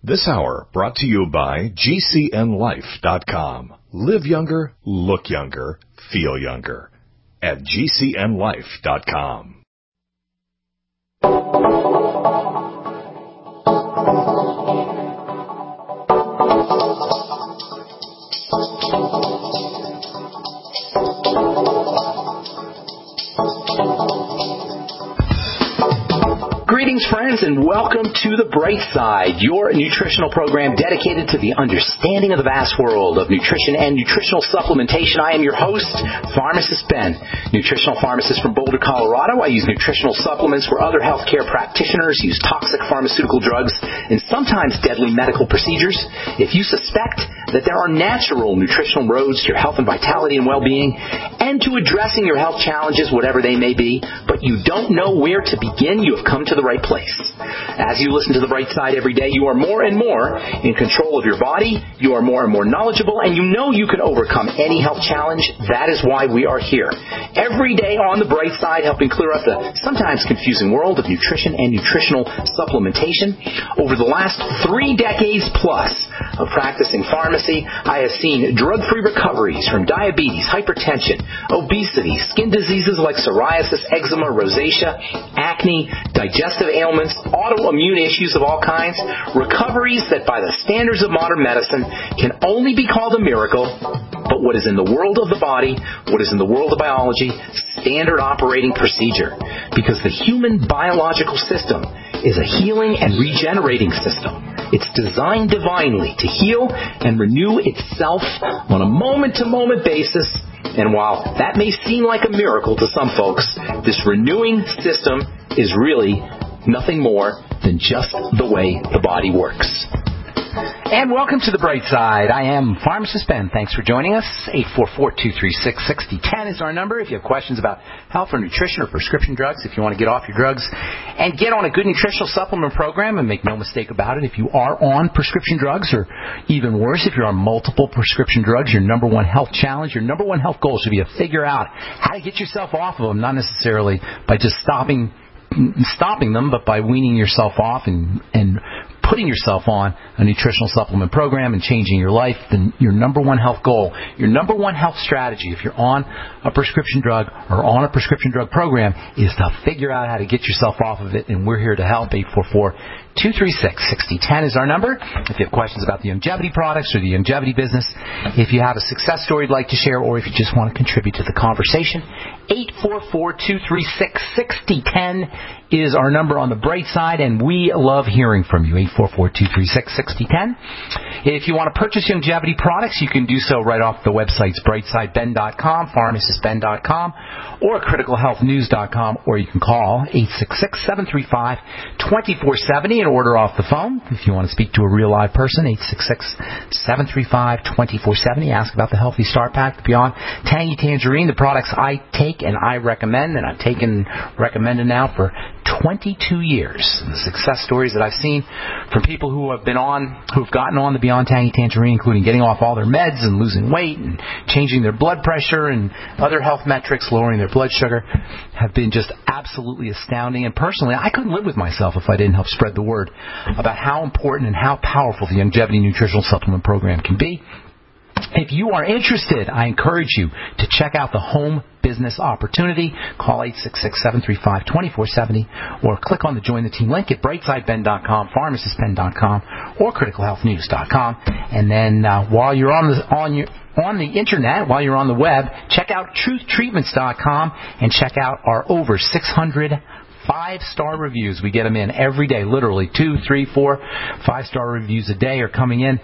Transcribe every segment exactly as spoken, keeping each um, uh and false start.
This hour brought to you by G C N life dot com. Live younger, look younger, feel younger at G C N life dot com. Greetings, friends, and welcome to The Bright Side, your nutritional program dedicated to the understanding of the vast world of nutrition and nutritional supplementation. I am your host, Pharmacist Ben, nutritional pharmacist from Boulder, Colorado. I use nutritional supplements where other healthcare practitioners use toxic pharmaceutical drugs and sometimes deadly medical procedures. If you suspect that there are natural nutritional roads to your health and vitality and well-being and to addressing your health challenges, whatever they may be, but you don't know where to begin, you have come to the right place. As you listen to The Bright Side every day, you are more and more in control of your body, you are more and more knowledgeable, and you know you can overcome any health challenge. That is why we are here. Every day on The Bright Side, helping clear up the sometimes confusing world of nutrition and nutritional supplementation. Over the last three decades plus of practicing pharmacy, I have seen drug-free recoveries from diabetes, hypertension, obesity, skin diseases like psoriasis, eczema, rosacea, acne, digestive ailments, autoimmune issues of all kinds, recoveries that by the standards of modern medicine can only be called a miracle, but what is in the world of the body, what is in the world of biology, standard operating procedure. Because the human biological system is a healing and regenerating system. It's designed divinely to heal and renew itself on a moment-to-moment basis. And while that may seem like a miracle to some folks, this renewing system is really nothing more than just the way the body works. And welcome to The Bright Side. I am Pharmacist Ben. Thanks for joining us. eight four four, two three six, six zero one zero is our number. If you have questions about health or nutrition or prescription drugs, if you want to get off your drugs and get on a good nutritional supplement program, and make no mistake about it, if you are on prescription drugs, or even worse, if you're on multiple prescription drugs, your number one health challenge, your number one health goal should be to figure out how to get yourself off of them, not necessarily by just stopping stopping them, but by weaning yourself off and, and putting yourself on a nutritional supplement program and changing your life. Then your number one health goal, your number one health strategy, if you're on a prescription drug or on a prescription drug program, is to figure out how to get yourself off of it, and we're here to help. eight four four, two three six, six zero one zero is our number. If you have questions about the longevity products or the longevity business, if you have a success story you'd like to share, or if you just want to contribute to the conversation, eight four four, two three six, six zero one zero is our number on The Bright Side, and we love hearing from you. eight four four, two three six, six zero one zero. If you want to purchase longevity products, you can do so right off the websites bright side ben dot com, pharmacist ben dot com, or critical health news dot com, or you can call eight six six, seven three five, two four seven zero and order off the phone. If you want to speak to a real live person, eight six six, seven three five, two four seven zero. Ask about the Healthy Start Pack, the Beyond Tangy Tangerine, the products I take and I recommend, and I've taken recommended now for twenty-two years. And the success stories that I've seen from people who have been on, who've gotten on the Beyond Tangy Tangerine, including getting off all their meds and losing weight and changing their blood pressure and other health metrics, lowering their blood sugar, have been just absolutely astounding. And personally, I couldn't live with myself if I didn't help spread the word about how important and how powerful the Longevity Nutritional Supplement Program can be. If you are interested, I encourage you to check out the home business opportunity. Call eight six six, seven three five, two four seven zero or click on the Join the Team link at bright side ben dot com, pharmacist ben dot com, or critical health news dot com. And then uh, while you're on the on your on the internet, while you're on the web, check out truth treatments dot com and check out our over six hundred five-star reviews. We get them in every day, literally two, three, four, five-star reviews a day are coming in.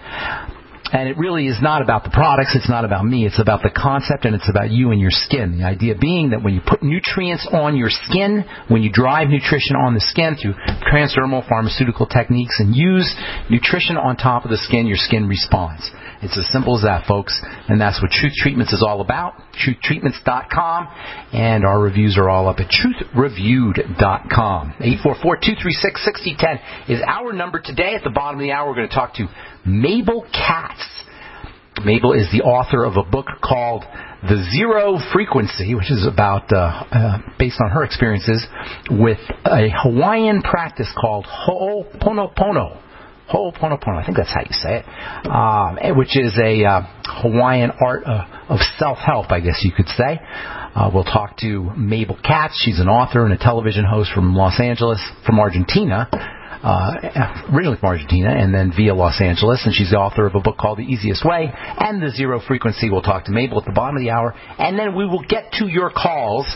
And it really is not about the products, it's not about me, it's about the concept, and it's about you and your skin. The idea being that when you put nutrients on your skin, when you drive nutrition on the skin through transdermal pharmaceutical techniques and use nutrition on top of the skin, your skin responds. It's as simple as that, folks, and that's what Truth Treatments is all about, truth treatments dot com, and our reviews are all up at truth reviewed dot com. eight four four, two three six, six zero one zero is our number today. At the bottom of the hour, we're going to talk to Mabel Katz. Mabel is the author of a book called The Zero Frequency, which is about, uh, uh, based on her experiences with a Hawaiian practice called Ho'oponopono. Ho'oponopono, I think that's how you say it, um, which is a uh, Hawaiian art uh, of self-help, I guess you could say. Uh, we'll talk to Mabel Katz. She's an author and a television host from Los Angeles, from Argentina, uh, originally from Argentina, and then via Los Angeles, and she's the author of a book called The Easiest Way and The Zero Frequency. We'll talk to Mabel at the bottom of the hour, and then we will get to your calls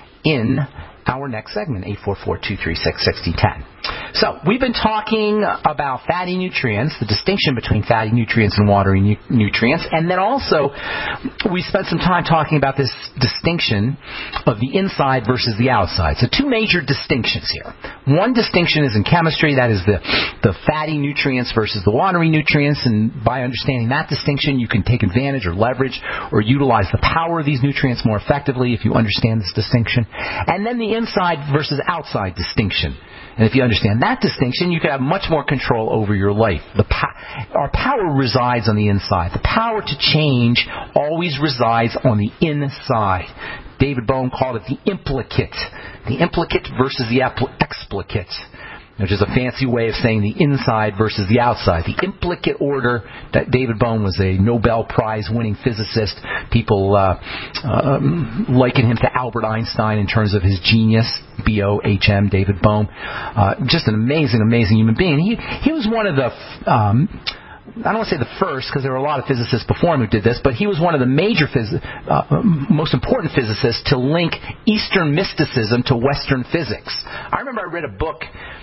in our next segment, eight four four, two three six, six zero one zero. So, we've been talking about fatty nutrients, the distinction between fatty nutrients and watery nu- nutrients, and then also we spent some time talking about this distinction of the inside versus the outside. So, two major distinctions here. One distinction is in chemistry, that is the, the fatty nutrients versus the watery nutrients, and by understanding that distinction, you can take advantage or leverage or utilize the power of these nutrients more effectively if you understand this distinction. And then the inside versus outside distinction. And if you understand that distinction, you can have much more control over your life. The po- our power resides on the inside. The power to change always resides on the inside. David Bohm called it the implicate. The implicate versus the explicate, which is a fancy way of saying the inside versus the outside. The implicate order, that David Bohm was a Nobel Prize winning physicist. People uh, uh, liken him to Albert Einstein in terms of his genius. B O H M, David Bohm. Uh, just an amazing, amazing human being. He, he was one of the... Um, I don't want to say the first, because there were a lot of physicists before him who did this, but he was one of the major, phys- uh, most important physicists to link Eastern mysticism to Western physics. I remember I read a book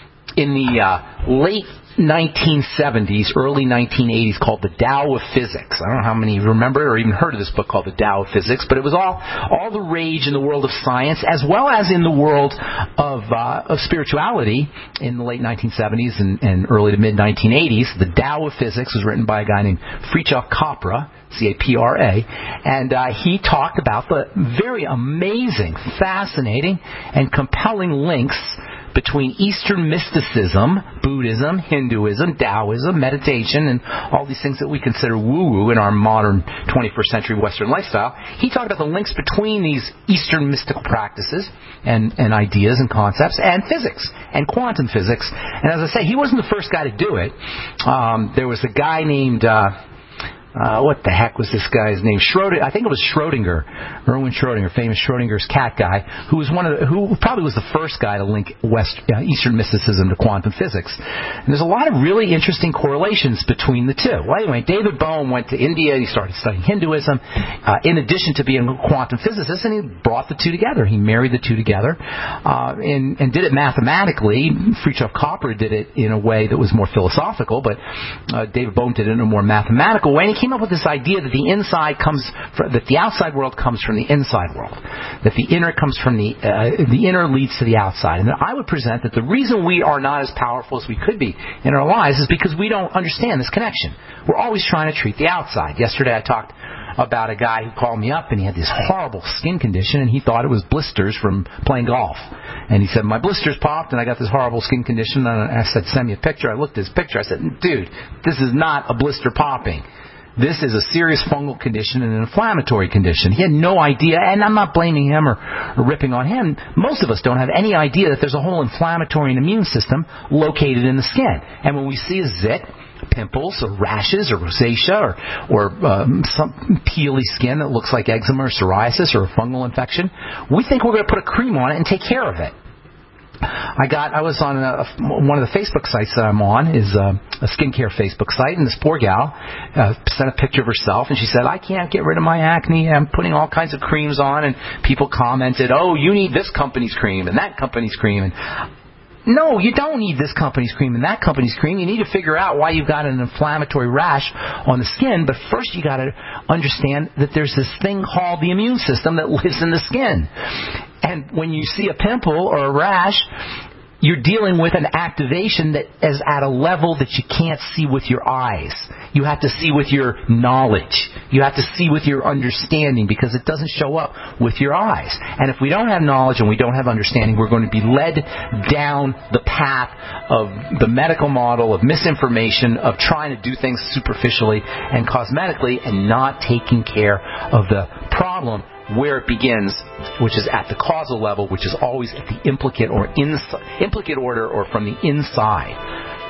in the uh, late nineteen seventies, early nineteen eighties, called The Tao of Physics. I don't know how many remember or even heard of this book called The Tao of Physics, but it was all all the rage in the world of science as well as in the world of uh, of spirituality in the late nineteen seventies and, and early to mid nineteen eighties. The Tao of Physics was written by a guy named Fritjof Capra, C A P R A, and uh, he talked about the very amazing, fascinating, and compelling links between Eastern mysticism, Buddhism, Hinduism, Taoism, meditation, and all these things that we consider woo-woo in our modern twenty-first century Western lifestyle. He talked about the links between these Eastern mystical practices and, and ideas and concepts and physics and quantum physics. And as I say, he wasn't the first guy to do it. Um, there was a guy named... Uh, Uh, what the heck was this guy's name? Schrodinger. I think it was Schrodinger, Erwin Schrodinger, famous Schrodinger's cat guy, who was one of the, who probably was the first guy to link West uh, Eastern mysticism to quantum physics. And there's a lot of really interesting correlations between the two. Well, anyway, David Bohm went to India. He started studying Hinduism, uh, in addition to being a quantum physicist, and he brought the two together. He married the two together, uh, and, and did it mathematically. Fritjof Capra did it in a way that was more philosophical, but uh, David Bohm did it in a more mathematical way. And he came up with this idea that the inside comes, from, that the outside world comes from the inside world, that the inner comes from the uh, the inner leads to the outside. And I would present that the reason we are not as powerful as we could be in our lives is because we don't understand this connection. We're always trying to treat the outside. Yesterday I talked about a guy who called me up and he had this horrible skin condition and he thought it was blisters from playing golf. And he said, my blisters popped and I got this horrible skin condition. And I said, send me a picture. I looked at his picture. I said, dude, this is not a blister popping. This is a serious fungal condition and an inflammatory condition. He had no idea, and I'm not blaming him or, or ripping on him. Most of us don't have any idea that there's a whole inflammatory and immune system located in the skin. And when we see a zit, pimples or rashes or rosacea or, or um, some peely skin that looks like eczema or psoriasis or a fungal infection, we think we're going to put a cream on it and take care of it. I got. I was on a, one of the Facebook sites that I'm on is a, a skincare Facebook site, and this poor gal uh, sent a picture of herself, and she said, "I can't get rid of my acne. I'm putting all kinds of creams on," and people commented, "Oh, you need this company's cream and that company's cream." And no, you don't need this company's cream and that company's cream. You need to figure out why you've got an inflammatory rash on the skin. But first you got to understand that there's this thing called the immune system that lives in the skin. And when you see a pimple or a rash, you're dealing with an activation that is at a level that you can't see with your eyes. You have to see with your knowledge. You have to see with your understanding because it doesn't show up with your eyes. And if we don't have knowledge and we don't have understanding, we're going to be led down the path of the medical model of misinformation, of trying to do things superficially and cosmetically and not taking care of the problem where it begins, which is at the causal level, which is always at the implicate or ins- implicate order or from the inside.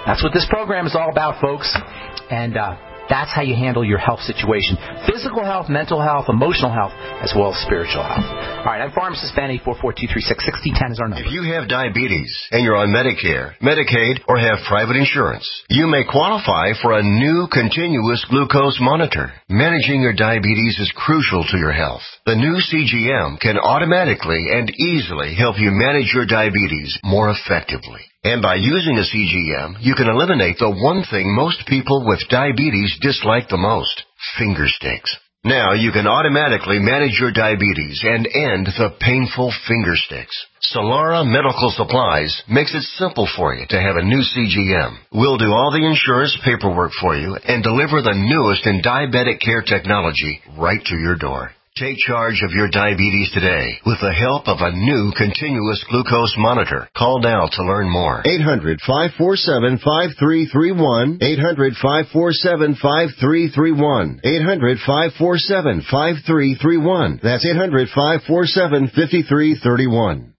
That's what this program is all about, folks. And uh, that's how you handle your health situation. Physical health, mental health, emotional health, as well as spiritual health. All right, I'm Pharmacist Ben. eight four four, two three six, six zero one zero is our number. If you have diabetes and you're on Medicare, Medicaid, or have private insurance, you may qualify for a new continuous glucose monitor. Managing your diabetes is crucial to your health. The new C G M can automatically and easily help you manage your diabetes more effectively. And by using a C G M, you can eliminate the one thing most people with diabetes dislike the most, finger sticks. Now you can automatically manage your diabetes and end the painful finger sticks. Solara Medical Supplies makes it simple for you to have a new C G M. We'll do all the insurance paperwork for you and deliver the newest in diabetic care technology right to your door. Take charge of your diabetes today with the help of a new continuous glucose monitor. Call now to learn more. eight hundred, five four seven, five three three one. eight hundred, five four seven, five three three one. eight hundred, five four seven, five three three one. That's eight hundred, five four seven, five three three one.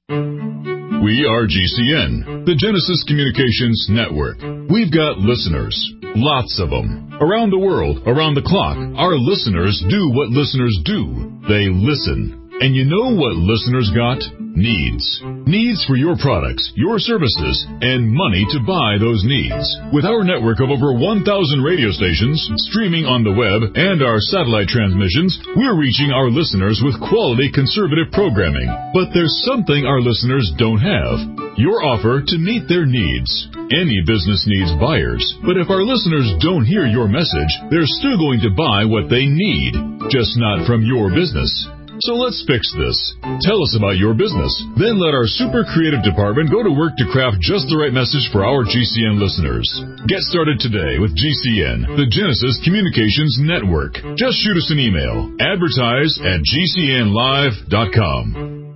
We are G C N, the Genesis Communications Network. We've got listeners, lots of them. Around the world, around the clock, our listeners do what listeners do. They listen. And you know what listeners got? Needs. Needs for your products, your services, and money to buy those needs. With our network of over one thousand radio stations, streaming on the web, and our satellite transmissions, we're reaching our listeners with quality conservative programming. But there's something our listeners don't have. Your offer to meet their needs. Any business needs buyers, but if our listeners don't hear your message, they're still going to buy what they need, just not from your business. So let's fix this. Tell us about your business. Then let our super creative department go to work to craft just the right message for our G C N listeners. Get started today with G C N, the Genesis Communications Network. Just shoot us an email. Advertise at G C N live dot com.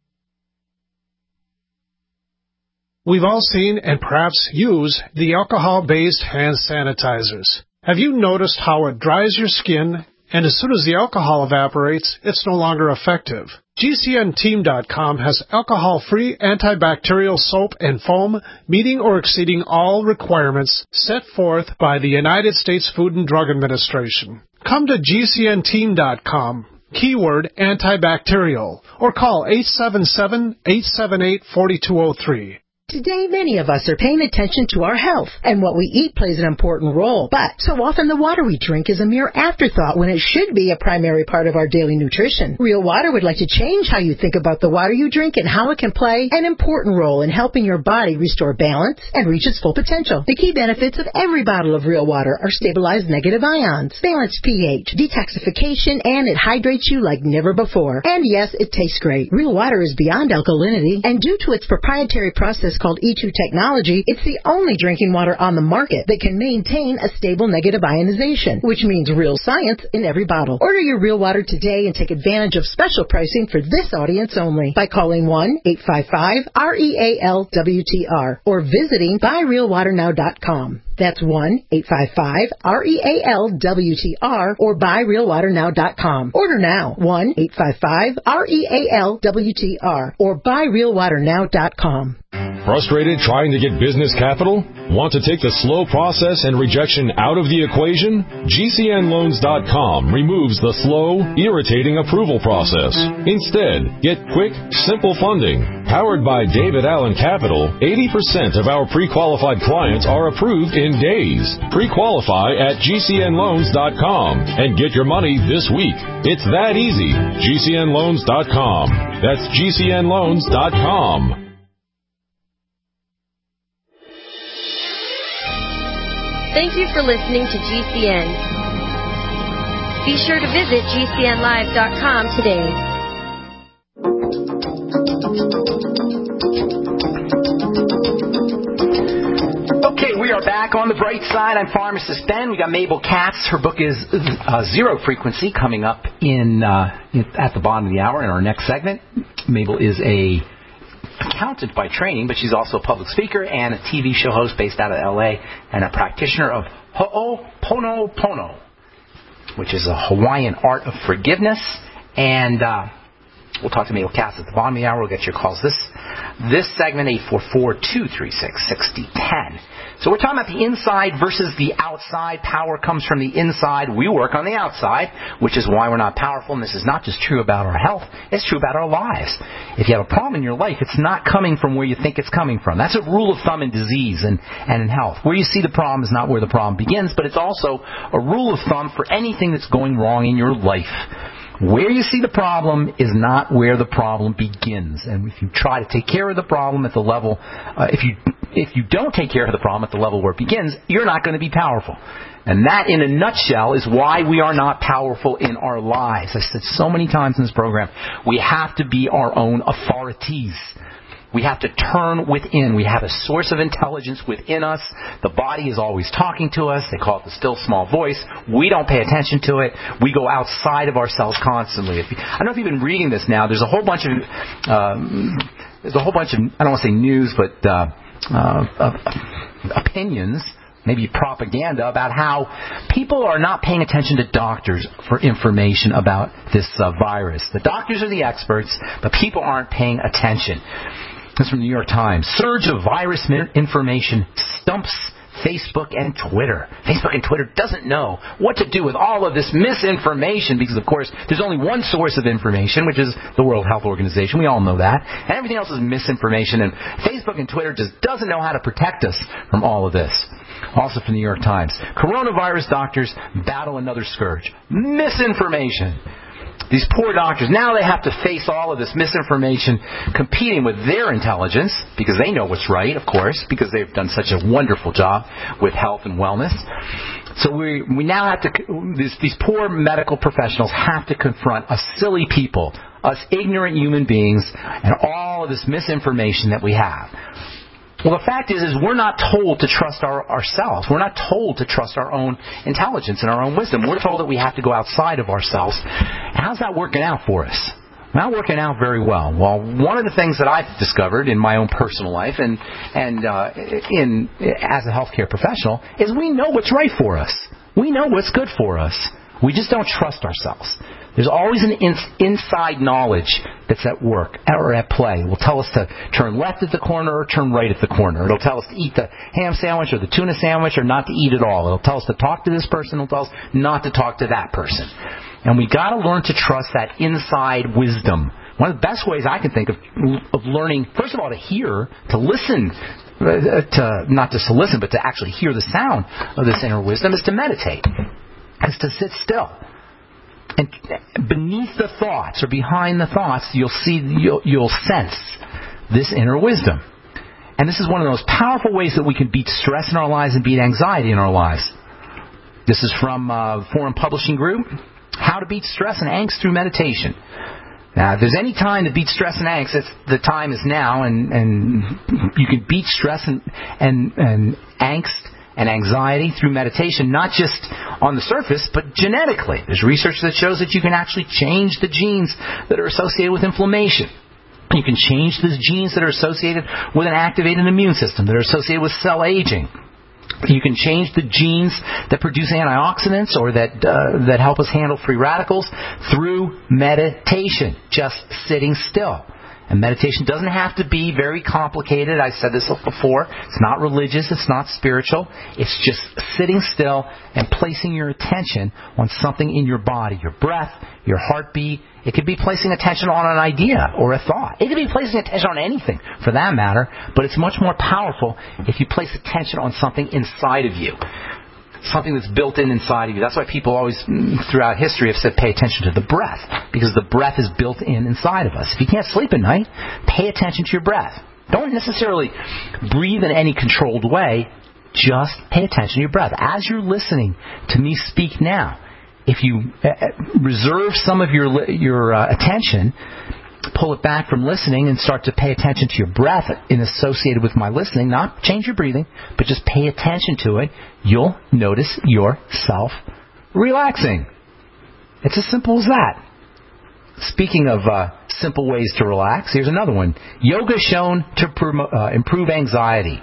We've all seen and perhaps use the alcohol-based hand sanitizers. Have you noticed how it dries your skin, and as soon as the alcohol evaporates, it's no longer effective? G C N team dot com has alcohol-free antibacterial soap and foam meeting or exceeding all requirements set forth by the United States Food and Drug Administration. Come to G C N team dot com, keyword antibacterial, or call eight seven seven, eight seven eight, four two zero three. Today, many of us are paying attention to our health, and what we eat plays an important role. But so often the water we drink is a mere afterthought when it should be a primary part of our daily nutrition. Real Water would like to change how you think about the water you drink and how it can play an important role in helping your body restore balance and reach its full potential. The key benefits of every bottle of Real Water are stabilized negative ions, balanced pH, detoxification, and it hydrates you like never before. And yes, it tastes great. Real Water is beyond alkalinity, and due to its proprietary process called E two technology, it's the only drinking water on the market that can maintain a stable negative ionization, which means real science in every bottle. Order your Real Water today and take advantage of special pricing for this audience only by calling one eight five five, R E A L W T R or visiting buy real water now dot com. That's one eight five five, R E A L W T R or buy real water now dot com. Order now, one eight five five, R E A L W T R or buy real water now dot com. Frustrated trying to get business capital? Want to take the slow process and rejection out of the equation? G C N loans dot com removes the slow, irritating approval process. Instead, get quick, simple funding. Powered by David Allen Capital, eighty percent of our pre-qualified clients are approved in days. Pre-qualify at G C N loans dot com and get your money this week. It's that easy. G C N loans dot com. That's G C N loans dot com. Thank you for listening to G C N. Be sure to visit G C N live dot com today. Okay, we are back on the bright side. I'm Pharmacist Ben. We got Mabel Katz. Her book is uh, Zero Frequency coming up in, uh, in at the bottom of the hour in our next segment. Mabel is a accountant by training, but she's also a public speaker and a T V show host based out of L A and a practitioner of Ho'oponopono, which is a Hawaiian art of forgiveness. And uh, we'll talk to Mabel Katz at the bottom of the hour. We'll get your calls. This this segment, eight four four, two three six, six zero one zero. So we're talking about the inside versus the outside. Power comes from the inside. We work on the outside, which is why we're not powerful. And this is not just true about our health. It's true about our lives. If you have a problem in your life, it's not coming from where you think it's coming from. That's a rule of thumb in disease and, and in health. Where you see the problem is not where the problem begins, but it's also a rule of thumb for anything that's going wrong in your life. Where you see the problem is not where the problem begins. And if you try to take care of the problem at the level, uh, if you if you don't take care of the problem at the level where it begins, you're not going to be powerful. And that, in a nutshell, is why we are not powerful in our lives. I said so many times in this program, we have to be our own authorities. We have to turn within. We have a source of intelligence within us. The body is always talking to us. They call it the still small voice. We don't pay attention to it. We go outside of ourselves constantly. If you, I don't know if you've been reading this now. There's a whole bunch of um, there's a whole bunch of I don't want to say news, but uh, uh, uh, opinions, maybe propaganda about how people are not paying attention to doctors for information about this uh, virus. The doctors are the experts, but people aren't paying attention. This is from the New York Times. Surge of virus information stumps Facebook and Twitter. Facebook and Twitter doesn't know what to do with all of this misinformation because, of course, there's only one source of information, which is the World Health Organization. We all know that. And everything else is misinformation. And Facebook and Twitter just doesn't know how to protect us from all of this. Also from the New York Times. Coronavirus doctors battle another scourge. Misinformation. These poor doctors, now they have to face all of this misinformation competing with their intelligence, because they know what's right, of course, because they've done such a wonderful job with health and wellness. So we we now have to, these, these poor medical professionals have to confront us silly people, us ignorant human beings, and all of this misinformation that we have. Well, the fact is, is we're not told to trust our, ourselves. We're not told to trust our own intelligence and our own wisdom. We're told that we have to go outside of ourselves. How's that working out for us? Not working out very well. Well, one of the things that I've discovered in my own personal life and and uh, in as a healthcare professional is we know what's right for us. We know what's good for us. We just don't trust ourselves. There's always an in, inside knowledge that's at work or at play. It will tell us to turn left at the corner or turn right at the corner. It'll tell us to eat the ham sandwich or the tuna sandwich or not to eat it all. It'll tell us to talk to this person. It'll tell us not to talk to that person. And we got to learn to trust that inside wisdom. One of the best ways I can think of of learning, first of all, to hear, to listen, uh, to not just to listen, but to actually hear the sound of this inner wisdom, is to meditate, is to sit still. And beneath the thoughts or behind the thoughts, you'll see, you'll, you'll sense this inner wisdom. And this is one of the most powerful ways that we can beat stress in our lives and beat anxiety in our lives. This is from uh, Forum Publishing Group, How to Beat Stress and Angst Through Meditation. Now, if there's any time to beat stress and angst, it's, the time is now, and, and you can beat stress and, and, and angst and anxiety through meditation, not just on the surface, but genetically. There's research that shows that you can actually change the genes that are associated with inflammation. You can change the genes that are associated with an activated immune system, that are associated with cell aging. You can change the genes that produce antioxidants or that uh, that help us handle free radicals through meditation, just sitting still. And meditation doesn't have to be very complicated. I said this before. It's not religious. It's not spiritual. It's just sitting still and placing your attention on something in your body, your breath, your heartbeat. It could be placing attention on an idea or a thought. It could be placing attention on anything, for that matter. But it's much more powerful if you place attention on something inside of you. Something that's built in inside of you. That's why people always, throughout history, have said pay attention to the breath, because the breath is built in inside of us. If you can't sleep at night, pay attention to your breath. Don't necessarily breathe in any controlled way. Just pay attention to your breath. As you're listening to me speak now, if you reserve some of your your uh, attention, pull it back from listening and start to pay attention to your breath in associated with my listening, not change your breathing, but just pay attention to it, you'll notice yourself relaxing. It's as simple as that. Speaking of uh, simple ways to relax, here's another one. Yoga shown to promote, uh, improve anxiety.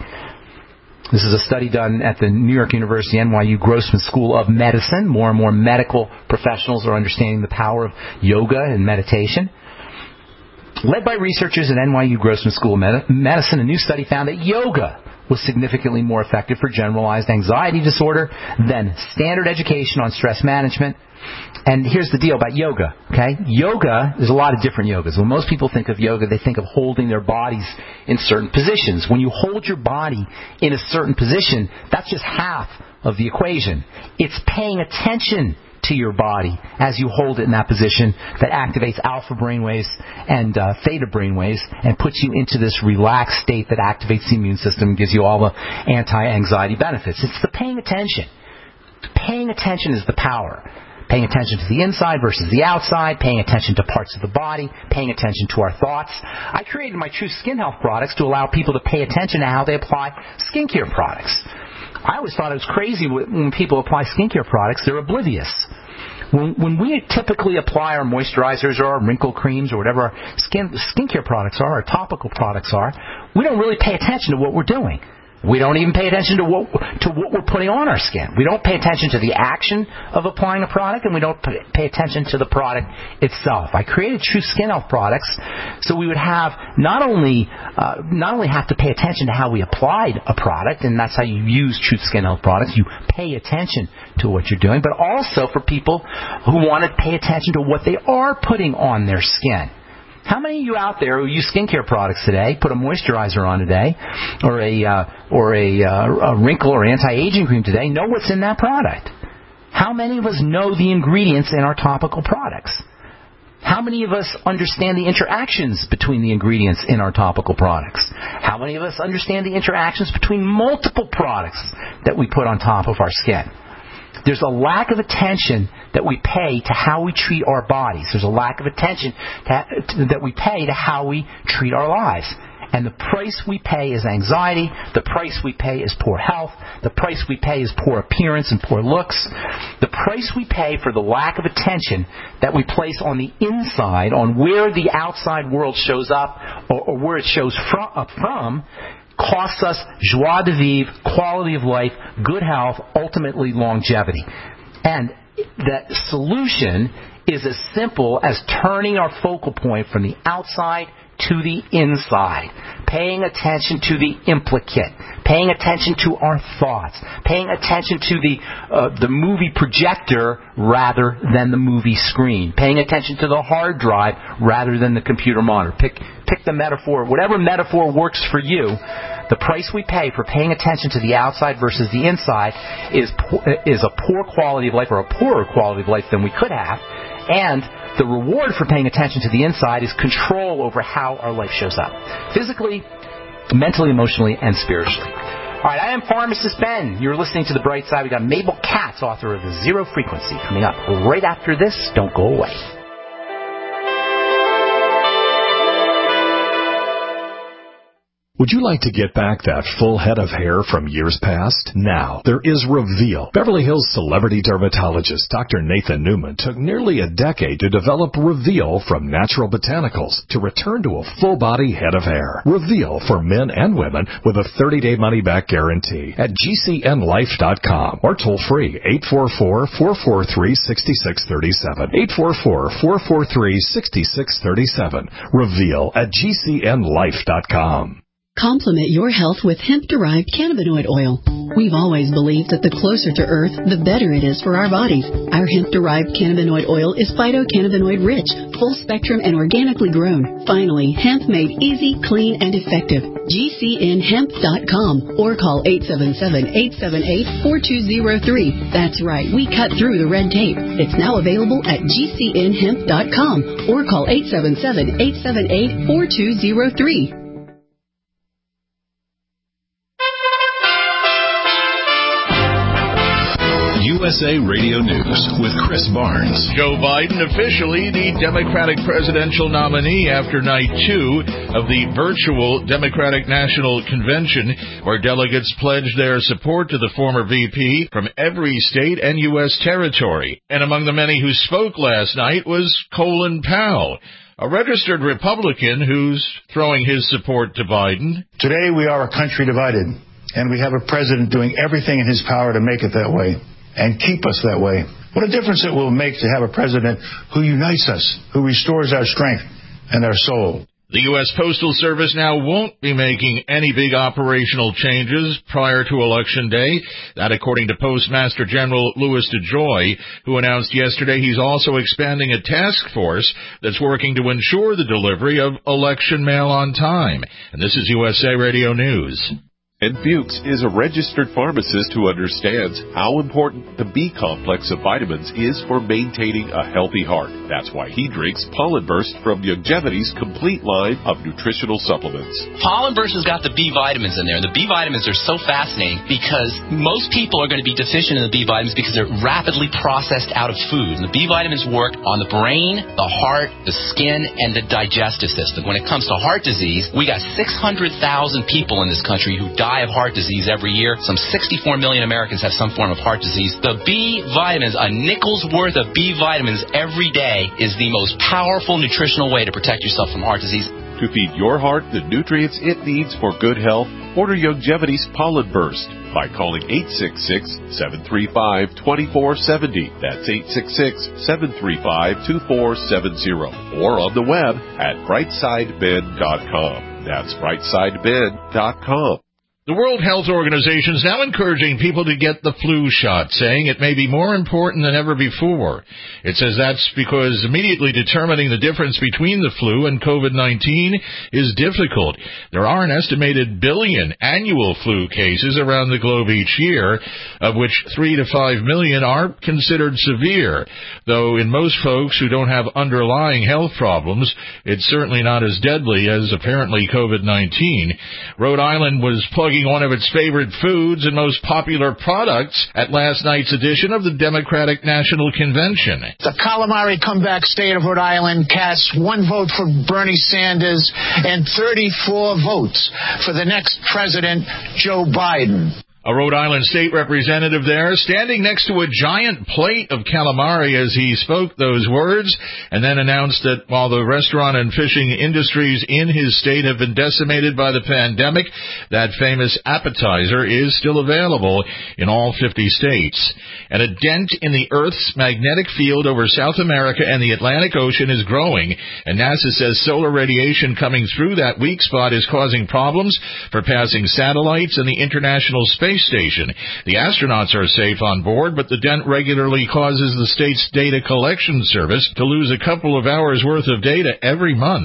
This is a study done at the New York University N Y U Grossman School of Medicine. More and more medical professionals are understanding the power of yoga and meditation. Led by researchers at N Y U Grossman School of Medicine, a new study found that yoga was significantly more effective for generalized anxiety disorder than standard education on stress management. And here's the deal about yoga, okay? Yoga, there's a lot of different yogas. When most people think of yoga, they think of holding their bodies in certain positions. When you hold your body in a certain position, that's just half of the equation. It's paying attention to your body as you hold it in that position that activates alpha brainwaves and uh, theta brainwaves and puts you into this relaxed state that activates the immune system and gives you all the anti-anxiety benefits. It's the paying attention. Paying attention is the power. Paying attention to the inside versus the outside, paying attention to parts of the body, paying attention to our thoughts. I created my True Skin Health products to allow people to pay attention to how they apply skincare products. I always thought it was crazy when people apply skincare products, they're oblivious. When, when we typically apply our moisturizers or our wrinkle creams or whatever our skin skincare products are, our topical products are, we don't really pay attention to what we're doing. We don't even pay attention to what to what we're putting on our skin. We don't pay attention to the action of applying a product, and we don't pay attention to the product itself. I created True Skin Health products so we would have not only uh, not only have to pay attention to how we applied a product, and that's how you use True Skin Health products. You pay attention to what you're doing, but also for people who want to pay attention to what they are putting on their skin. How many of you out there who use skincare products today, put a moisturizer on today, or a uh, or a, uh, a wrinkle or anti-aging cream today, know what's in that product? How many of us know the ingredients in our topical products? How many of us understand the interactions between the ingredients in our topical products? How many of us understand the interactions between multiple products that we put on top of our skin? There's a lack of attention that we pay to how we treat our bodies. There's a lack of attention to, to, that we pay to how we treat our lives. And the price we pay is anxiety. The price we pay is poor health. The price we pay is poor appearance and poor looks. The price we pay for the lack of attention that we place on the inside, on where the outside world shows up or, or where it shows from, up from, costs us joie de vivre, quality of life, good health, ultimately longevity. And the solution is as simple as turning our focal point from the outside to the inside, paying attention to the implicate, paying attention to our thoughts, paying attention to the uh, the movie projector rather than the movie screen, paying attention to the hard drive rather than the computer monitor. Pick pick the metaphor, whatever metaphor works for you. The price we pay for paying attention to the outside versus the inside is is a poor quality of life, or a poorer quality of life than we could have, and the reward for paying attention to the inside is control over how our life shows up, physically, mentally, emotionally, and spiritually. All right, I am Pharmacist Ben. You're listening to The Bright Side. We got Mabel Katz, author of The Zero Frequency, coming up right after this. Don't go away. Would you like to get back that full head of hair from years past? Now, there is Reveal. Beverly Hills celebrity dermatologist Doctor Nathan Newman took nearly a decade to develop Reveal from natural botanicals to return to a full-body head of hair. Reveal for men and women with a thirty-day money-back guarantee at G C N life dot com or toll-free eight four four, four four three, six six three seven. eight four four, four four three, six six three seven. Reveal at G C N life dot com. Complement your health with hemp-derived cannabinoid oil. We've always believed that the closer to Earth, the better it is for our bodies. Our hemp-derived cannabinoid oil is phytocannabinoid-rich, full-spectrum, and organically grown. Finally, hemp made easy, clean, and effective. G C N hemp dot com or call eight seven seven, eight seven eight, four two zero three. That's right, we cut through the red tape. It's now available at G C N hemp dot com or call eight seven seven, eight seven eight, four two zero three. U S A Radio News with Chris Barnes. Joe Biden officially the Democratic presidential nominee after night two of the virtual Democratic National Convention, where delegates pledged their support to the former V P from every state and U S territory. And among the many who spoke last night was Colin Powell, a registered Republican who's throwing his support to Biden. Today we are a country divided, and we have a president doing everything in his power to make it that way and keep us that way. What a difference it will make to have a president who unites us, who restores our strength and our soul. The U S Postal Service now won't be making any big operational changes prior to Election Day. That according to Postmaster General Louis DeJoy, who announced yesterday he's also expanding a task force that's working to ensure the delivery of election mail on time. And this is U S A Radio News. And Fuchs is a registered pharmacist who understands how important the B complex of vitamins is for maintaining a healthy heart. That's why he drinks Pollen Burst from Youngevity's complete line of nutritional supplements. Pollen Burst has got the B vitamins in there. The B vitamins are so fascinating because most people are going to be deficient in the B vitamins because they're rapidly processed out of food. And the B vitamins work on the brain, the heart, the skin, and the digestive system. When it comes to heart disease, we got six hundred thousand people in this country who die of heart disease every year. Some sixty-four million Americans have some form of heart disease. The B vitamins, a nickel's worth of B vitamins every day, is the most powerful nutritional way to protect yourself from heart disease. To feed your heart the nutrients it needs for good health, order Youngevity's Pollen Burst by calling eight six six, seven three five, two four seven zero. That's eight six six, seven three five, two four seven zero. Or on the web at brightside ben dot com. That's brightside ben dot com. The World Health Organization is now encouraging people to get the flu shot, saying it may be more important than ever before. It says that's because immediately determining the difference between the flu and COVID nineteen is difficult. There are an estimated billion annual flu cases around the globe each year, of which three to five million are considered severe. Though in most folks who don't have underlying health problems, it's certainly not as deadly as apparently COVID nineteen. Rhode Island was plugging one of its favorite foods and most popular products at last night's edition of the Democratic National Convention. The calamari comeback state of Rhode Island casts one vote for Bernie Sanders and thirty-four votes for the next president, Joe Biden. A Rhode Island state representative there standing next to a giant plate of calamari as he spoke those words, and then announced that while the restaurant and fishing industries in his state have been decimated by the pandemic, that famous appetizer is still available in all fifty states. And a dent in the Earth's magnetic field over South America and the Atlantic Ocean is growing, and NASA says solar radiation coming through that weak spot is causing problems for passing satellites and the International Space Station. The astronauts are safe on board, but the dent regularly causes the state's data collection service to lose a couple of hours worth of data every month.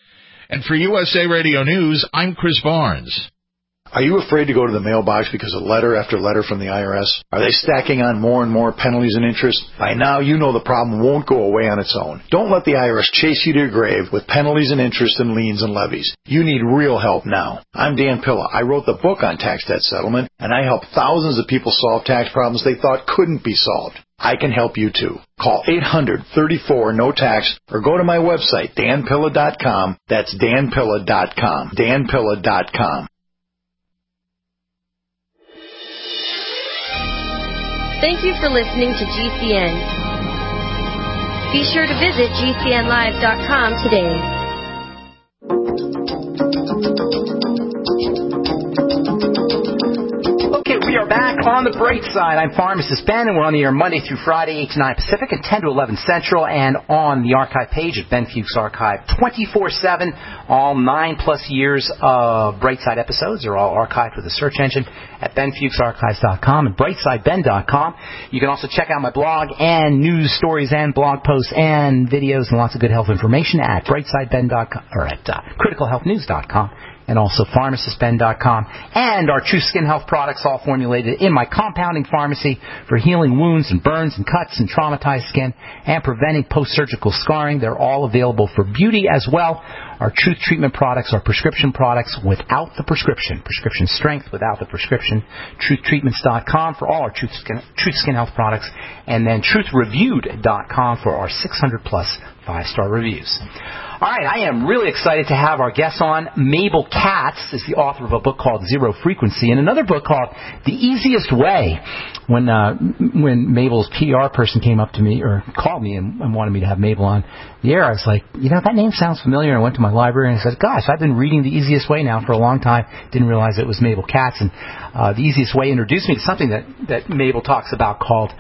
And for U S A Radio News, I'm Chris Barnes. Are you afraid to go to the mailbox because of letter after letter from the I R S? Are they stacking on more and more penalties and interest? By now, you know the problem won't go away on its own. Don't let the I R S chase you to your grave with penalties and interest and liens and levies. You need real help now. I'm Dan Pilla. I wrote the book on tax debt settlement, and I help thousands of people solve tax problems they thought couldn't be solved. I can help you too. Call eight hundred, thirty-four, no tax or go to my website, dan pilla dot com. That's dan pilla dot com. dan pilla dot com. Thank you for listening to G C N. Be sure to visit G C N live dot com today. Okay, we are back on the bright side. I'm Pharmacist Ben, and we're on the air Monday through Friday, eight to nine Pacific and ten to eleven Central, and on the archive page at Ben Fuchs Archive twenty-four seven. All nine plus years of Brightside episodes are all archived with a search engine at ben fuchs archives dot com and brightside ben dot com. You can also check out my blog and news stories and blog posts and videos and lots of good health information at brightside ben dot com or at uh, critical health news dot com. And also pharmacist ben dot com, and our True Skin Health products, all formulated in my compounding pharmacy for healing wounds and burns and cuts and traumatized skin and preventing post-surgical scarring. They're all available for beauty as well. Our Truth Treatment products are prescription products without the prescription. Prescription strength without the prescription. truth treatments dot com for all our Truth Skin, Truth Skin Health products. And then truth reviewed dot com for our six hundred plus five-star reviews. All right, I am really excited to have our guest on. Mabel Katz is the author of a book called Zero Frequency and another book called The Easiest Way. When uh, when Mabel's P R person came up to me or called me and, and wanted me to have Mabel on the air, I was like, you know, that name sounds familiar. I went to my my library, and I said, gosh, I've been reading The Easiest Way now for a long time. Didn't realize it was Mabel Katz. And uh, The Easiest Way introduced me to something that, that Mabel talks about called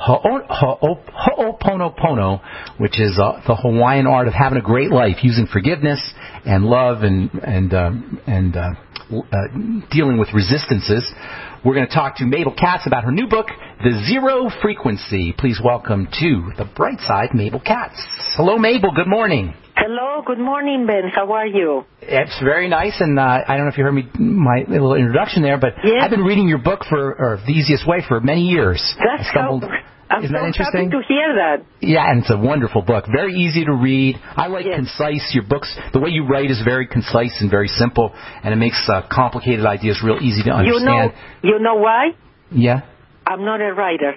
Ho'oponopono, which is uh, the Hawaiian art of having a great life, using forgiveness and love and, and, um, and uh, uh, dealing with resistances. We're going to talk to Mabel Katz about her new book, The Zero Frequency. Please welcome to the bright side, Mabel Katz. Hello, Mabel. Good morning. Hello. Good morning, Ben. How are you? It's very nice, and uh, I don't know if you heard me my little introduction there, but yes. I've been reading your book for or The Easiest Way for many years. That's stumbled, how, I'm isn't so that interesting? happy to hear that. Yeah, and it's a wonderful book. Very easy to read. I like yes. concise. Your books, the way you write is very concise and very simple, and it makes uh, complicated ideas real easy to understand. You know, you know why? Yeah. I'm not a writer.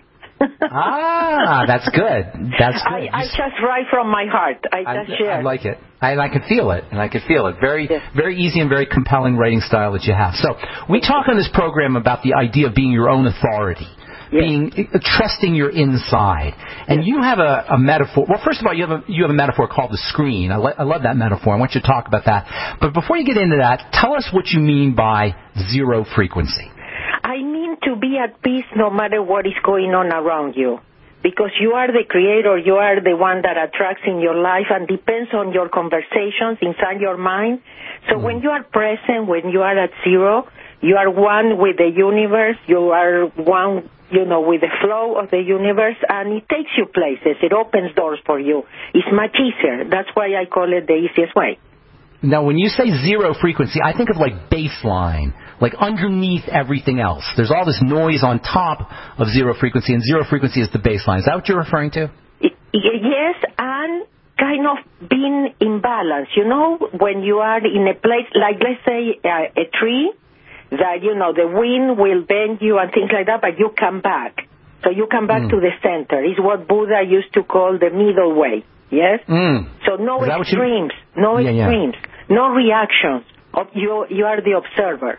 ah, that's good. That's good. I, I just write from my heart. I just I, share. I like it. I, I can feel it, and I can feel it. Very, yes. very easy and very compelling writing style that you have. So we talk on this program about the idea of being your own authority. Yes. Being uh, trusting your inside, and yes. you have a, a metaphor. Well, first of all, you have a you have a metaphor called the screen. I, le- I love that metaphor. I want you to talk about that. But before you get into that, tell us what you mean by zero frequency. I mean to be at peace no matter what is going on around you, because you are the creator. You are the one that attracts in your life, and depends on your conversations inside your mind. So mm. when you are present, when you are at zero, you are one with the universe. You are one, you know, with the flow of the universe, and it takes you places. It opens doors for you. It's much easier. That's why I call it the easiest way. Now, when you say zero frequency, I think of like baseline, like underneath everything else. There's all this noise on top of zero frequency, and zero frequency is the baseline. Is that what you're referring to? Yes, and kind of being in balance. You know, when you are in a place, like let's say uh, a tree, that, you know, the wind will bend you and things like that, but you come back. So you come back mm. to the center. It's what Buddha used to call the middle way. Yes? Mm. So no extremes, you... no yeah, extremes, yeah. no reactions. You, you are the observer.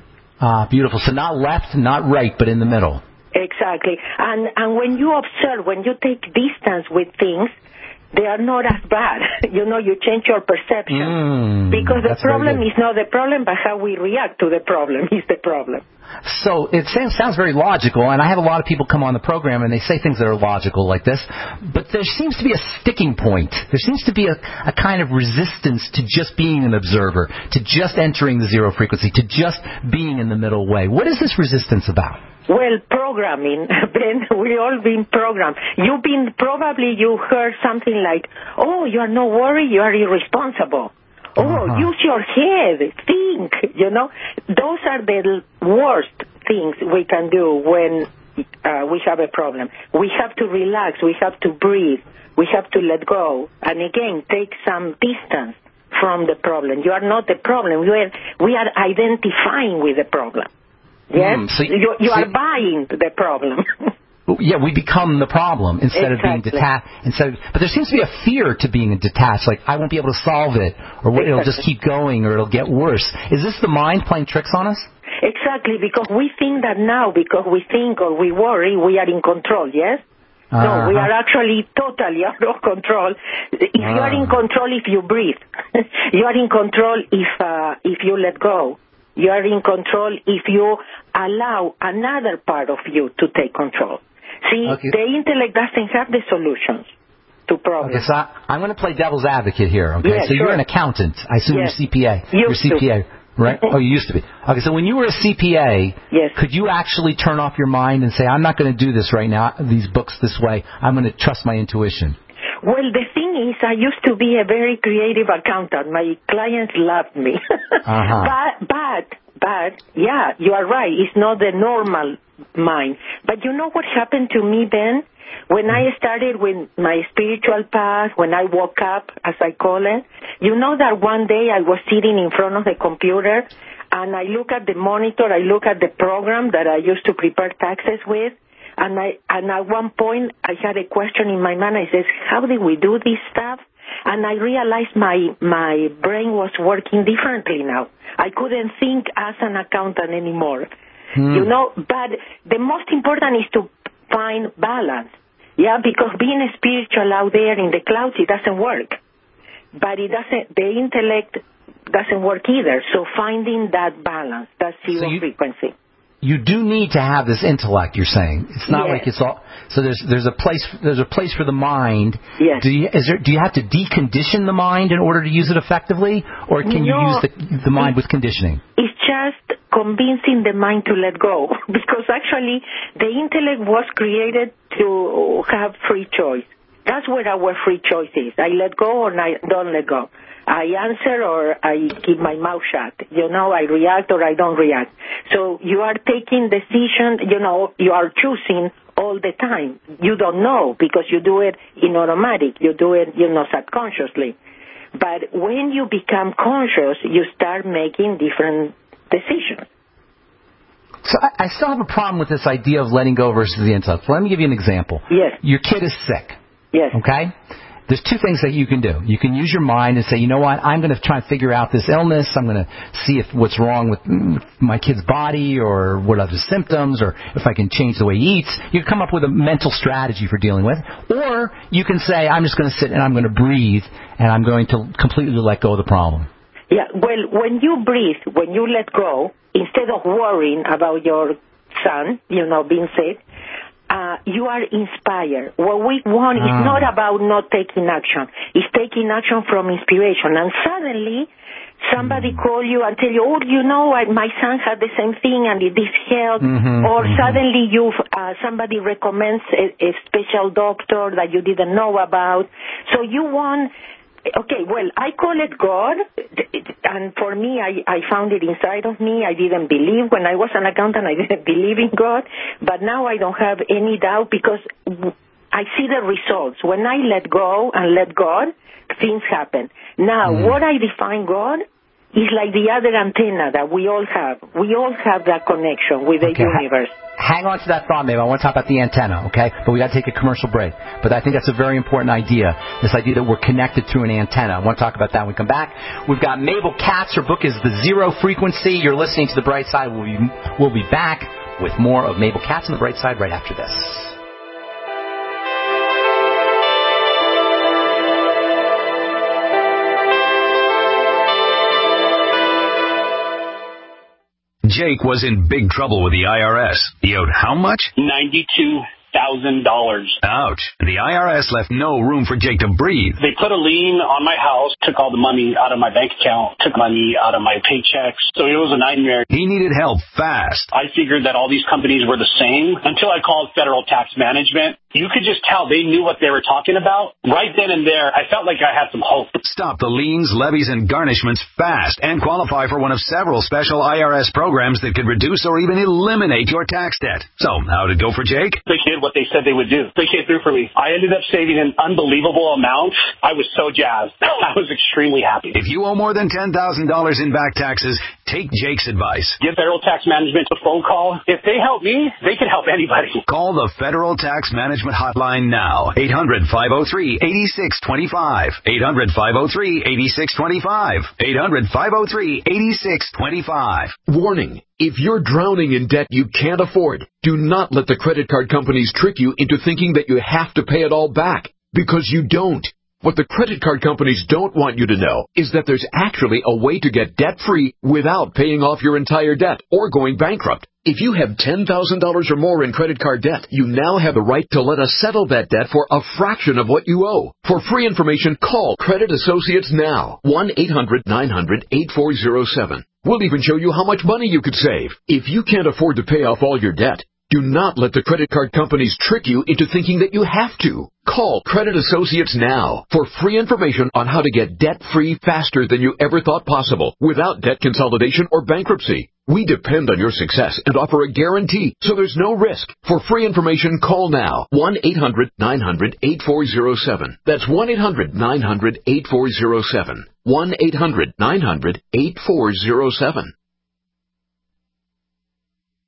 Ah, beautiful. So not left, not right, but in the middle. Exactly. And, and when you observe, when you take distance with things, they are not as bad. You know, you change your perception. Mm, because the problem is not the problem, but how we react to the problem is the problem. So it sounds very logical, and I have a lot of people come on the program and they say things that are logical like this, but there seems to be a sticking point. There seems to be a, a kind of resistance to just being an observer, to just entering the zero frequency, to just being in the middle way. What is this resistance about? Well, programming, Ben, we all been programmed. You've been, probably you heard something like, oh, you are no worry, you are irresponsible. Oh, uh-huh. Use your head, think, you know. Those are the worst things we can do when uh, we have a problem. We have to relax, we have to breathe, we have to let go, and again, take some distance from the problem. You are not the problem, we are, we are identifying with the problem. Yes, mm, so, you, you so, are buying the problem. Yeah, we become the problem instead exactly. of being detached. Instead, of, but there seems to be a fear to being detached. Like I won't be able to solve it, or exactly. it'll just keep going, or it'll get worse. Is this the mind playing tricks on us? Exactly, because we think that now, because we think or we worry, we are in control. Yes. Uh-huh. No, we are actually totally out of control. If uh-huh. you are in control, if you breathe, you are in control if uh, if you let go. You are in control if you allow another part of you to take control. See, okay. The intellect doesn't have the solutions to problems. Okay, so I, I'm going to play devil's advocate here. Okay, yeah, so sure. You're an accountant. I assume yes. you're C P A. Used you're C P A, to. right? Oh, you used to be. Okay, so when you were a C P A, yes. could you actually turn off your mind and say, I'm not going to do this right now, these books this way. I'm going to trust my intuition? Well, the thing is, I used to be a very creative accountant. My clients loved me. uh-huh. But, but, but, yeah, you are right. It's not the normal mind. But you know what happened to me then? When I started with my spiritual path, when I woke up, as I call it, you know that one day I was sitting in front of the computer and I look at the monitor, I look at the program that I used to prepare taxes with, and I and at one point I had a question in my mind. I said, how did we do this stuff? And I realized my my brain was working differently now. I couldn't think as an accountant anymore. Hmm. You know, but the most important is to find balance. Yeah, because being spiritual out there in the clouds, it doesn't work. but it doesn't. The intellect doesn't work either. So finding that balance, that zero so you, frequency. You do need to have this intellect. You're saying it's not yes. like it's all. So there's there's a place there's a place for the mind. Yes. Do you is there do you have to decondition the mind in order to use it effectively, or can you no, use the the mind with conditioning? It's just convincing the mind to let go, because actually the intellect was created to have free choice. That's where our free choice is. I let go or I don't let go. I answer or I keep my mouth shut. You know, I react or I don't react. So you are taking decisions, you know, you are choosing all the time. You don't know because you do it in automatic. You do it, you know, subconsciously. But when you become conscious, you start making different decisions. So I, I still have a problem with this idea of letting go versus the intellect. Let me give you an example. Yes. Your kid is sick. Yes. Okay? There's two things that you can do. You can use your mind and say, you know what, I'm going to try and figure out this illness. I'm going to see if what's wrong with my kid's body or what other symptoms or if I can change the way he eats. You can come up with a mental strategy for dealing with. Or you can say, I'm just going to sit and I'm going to breathe and I'm going to completely let go of the problem. Yeah, well, when you breathe, when you let go, instead of worrying about your son, you know, being sick, Uh, you are inspired. What we want ah. is not about not taking action. It's taking action from inspiration. And suddenly, somebody mm. call you and tell you, oh, you know, I, my son had the same thing and it this helped. Mm-hmm, or mm-hmm. suddenly you uh, somebody recommends a, a special doctor that you didn't know about. So you want... Okay, well, I call it God, and for me, I, I found it inside of me. I didn't believe. When I was an accountant, I didn't believe in God, but now I don't have any doubt because I see the results. When I let go and let God, things happen. Now, mm. what I define God is like the other antenna that we all have. We all have that connection with the okay. universe. Hang on to that thought, Mabel. I want to talk about the antenna, okay? But we got to take a commercial break. But I think that's a very important idea, this idea that we're connected through an antenna. I want to talk about that when we come back. We've got Mabel Katz. Her book is The Zero Frequency. You're listening to The Bright Side. We'll be, we'll be back with more of Mabel Katz on The Bright Side right after this. Jake was in big trouble with the I R S. He owed how much? ninety-two thousand dollars. Ouch. The I R S left no room for Jake to breathe. They put a lien on my house, took all the money out of my bank account, took money out of my paychecks. So it was a nightmare. He needed help fast. I figured that all these companies were the same until I called Federal Tax Management. You could just tell they knew what they were talking about. Right then and there, I felt like I had some hope. Stop the liens, levies, and garnishments fast and qualify for one of several special I R S programs that could reduce or even eliminate your tax debt. So, how did it go for Jake? They did what they said they would do. They came through for me. I ended up saving an unbelievable amount. I was so jazzed. I was extremely happy. If you owe more than ten thousand dollars in back taxes, take Jake's advice. Give Federal Tax Management a phone call. If they help me, they can help anybody. Call the Federal Tax Management hotline now. eight hundred, five oh three, eight six two five. eight hundred, five oh three, eight six two five. eight hundred, five oh three, eight six two five. Warning. If you're drowning in debt you can't afford, do not let the credit card companies trick you into thinking that you have to pay it all back, because you don't. What the credit card companies don't want you to know is that there's actually a way to get debt-free without paying off your entire debt or going bankrupt. If you have ten thousand dollars or more in credit card debt, you now have the right to let us settle that debt for a fraction of what you owe. For free information, call Credit Associates now. one eight hundred nine hundred eight four zero seven. We'll even show you how much money you could save. If you can't afford to pay off all your debt, do not let the credit card companies trick you into thinking that you have to. Call Credit Associates now for free information on how to get debt-free faster than you ever thought possible without debt consolidation or bankruptcy. We depend on your success and offer a guarantee, so there's no risk. For free information, call now. one eight hundred nine hundred eight four zero seven. That's one eight hundred nine hundred eight four zero seven. one eight hundred nine hundred eight four zero seven.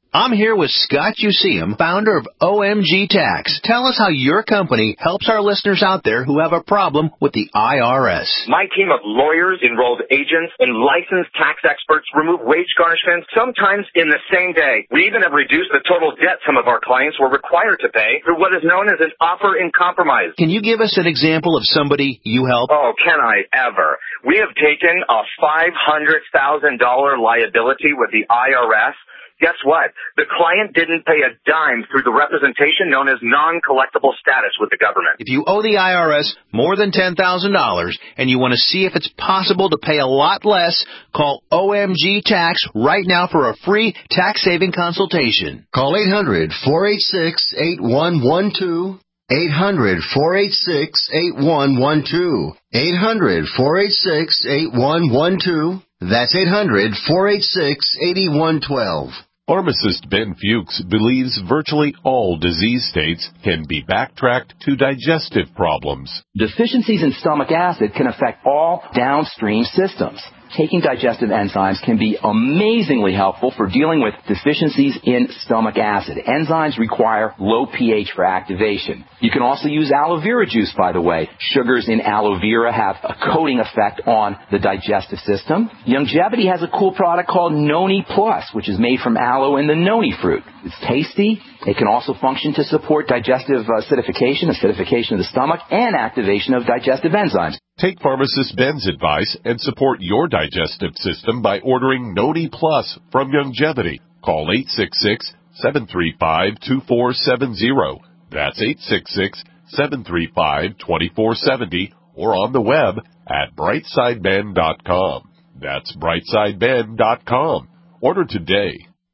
I'm here with Scott Useum, founder of O M G Tax. Tell us how your company helps our listeners out there who have a problem with the I R S. My team of lawyers, enrolled agents, and licensed tax experts remove wage garnishments, sometimes in the same day. We even have reduced the total debt some of our clients were required to pay through what is known as an offer in compromise. Can you give us an example of somebody you help? Oh, can I ever? We have taken a five hundred thousand dollars liability with the I R S. Guess what? The client didn't pay a dime through the representation known as non-collectible status with the government. If you owe the I R S more than ten thousand dollars and you want to see if it's possible to pay a lot less, call O M G Tax right now for a free tax-saving consultation. Call eight hundred, four eight six, eight one one two. eight hundred, four eight six, eight one one two. eight hundred, four eight six, eight one one two. That's eight hundred, four eight six, eight one one two. Pharmacist Ben Fuchs believes virtually all disease states can be backtracked to digestive problems. Deficiencies in stomach acid can affect all downstream systems. Taking digestive enzymes can be amazingly helpful for dealing with deficiencies in stomach acid. Enzymes require low pH for activation. You can also use aloe vera juice, by the way. Sugars in aloe vera have a coating effect on the digestive system. Youngevity has a cool product called Noni Plus, which is made from aloe and the noni fruit. It's tasty. It can also function to support digestive acidification, acidification of the stomach, and activation of digestive enzymes. Take Pharmacist Ben's advice and support your digestive system by ordering Noni Plus from Youngevity. Call eight six six, seven three five, two four seven zero. That's eight six six, seven three five, two four seven zero or on the web at brightside ben dot com. That's brightside ben dot com. Order today.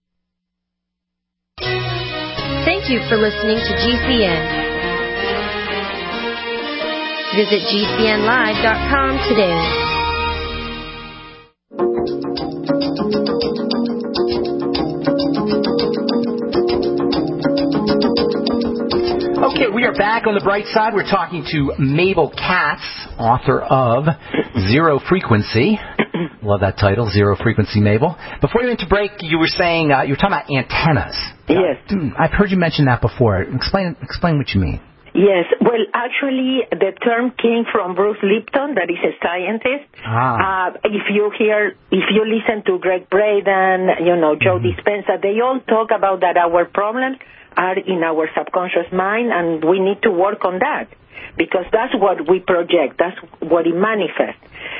Thank you for listening to G C N. Visit G C N live dot com today. Okay, we are back on the bright side. We're talking to Mabel Katz, author of Zero Frequency. Love that title, Zero Frequency, Mabel. Before you went to break, you were saying, uh, you were talking about antennas. Yes. Uh, I've heard you mention that before. Explain, explain what you mean. Yes, well, actually, the term came from Bruce Lipton, that is a scientist. Ah. Uh, if you hear, if you listen to Greg Braden, you know, Joe mm-hmm. Dispenza, they all talk about that our problems are in our subconscious mind, and we need to work on that, because that's what we project, that's what it manifests.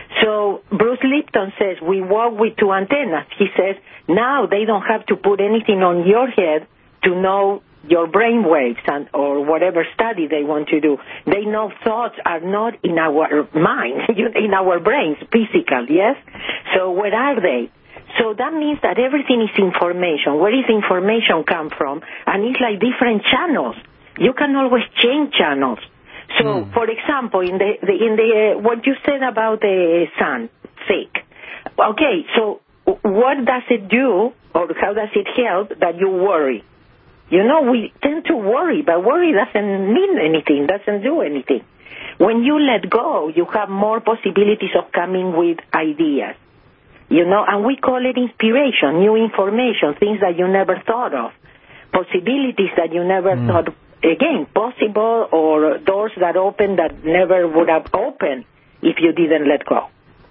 So Bruce Lipton says we walk with two antennas. He says now they don't have to put anything on your head to know your brain waves and or whatever study they want to do. They know thoughts are not in our mind, in our brains, physical, yes? So where are they? So that means that everything is information. Where is information come from? And it's like different channels. You can always change channels. So, mm. for example, in the, the in the uh, what you said about the sun, thick. Okay, so what does it do, or how does it help that you worry? You know, we tend to worry, but worry doesn't mean anything, doesn't do anything. When you let go, you have more possibilities of coming with ideas. You know, and we call it inspiration, new information, things that you never thought of, possibilities that you never mm. thought, again, possible, or doors that open that never would have opened if you didn't let go.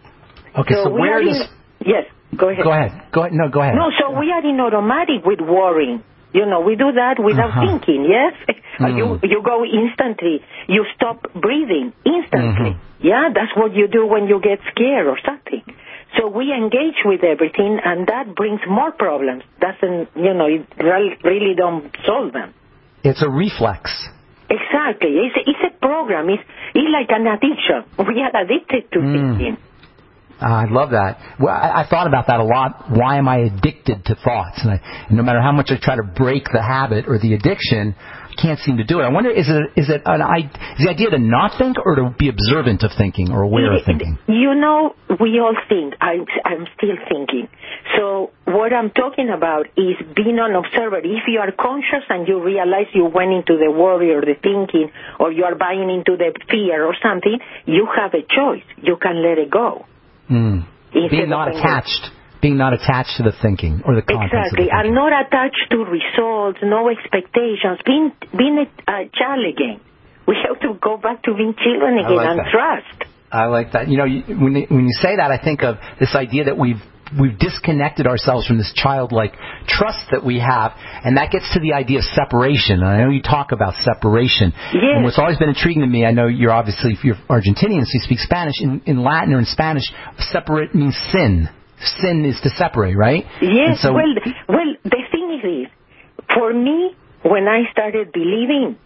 Okay, so, so where in, does... Yes, go ahead. Go ahead. Go ahead. No, go ahead. No, so we are in automatic with worrying. You know, we do that without uh-huh. thinking, yes? Mm. You you go instantly. You stop breathing instantly. Mm-hmm. Yeah, that's what you do when you get scared or something. So we engage with everything, and that brings more problems. Doesn't, you know, it really don't solve them. It's a reflex. Exactly. It's a, it's a program. It's, it's like an addiction. We are addicted to mm. thinking. Uh, I love that. Well, I, I thought about that a lot. Why am I addicted to thoughts? And, I, and no matter how much I try to break the habit or the addiction, I can't seem to do it. I wonder, is it is it an is the idea to not think or to be observant of thinking or aware of thinking? You know, we all think. I, I'm still thinking. So what I'm talking about is being an observer. If you are conscious and you realize you went into the worry or the thinking, or you are buying into the fear or something, you have a choice. You can let it go. Mm. Being not attached. being not attached to the thinking or the contents exactly, of the thinking. and not attached to results, no expectations, being being a, a child again. We have to go back to being children again like and that. trust. I like that. You know, you, when you, when you say that, I think of this idea that we've we've disconnected ourselves from this childlike trust that we have, and that gets to the idea of separation. And I know you talk about separation. Yes. And what's always been intriguing to me, I know you're obviously, if you're Argentinian, so you speak Spanish. In, in Latin or in Spanish, separate means sin. Sin is to separate, right? Yes. So, well, well, the thing is this. For me, when I started believing,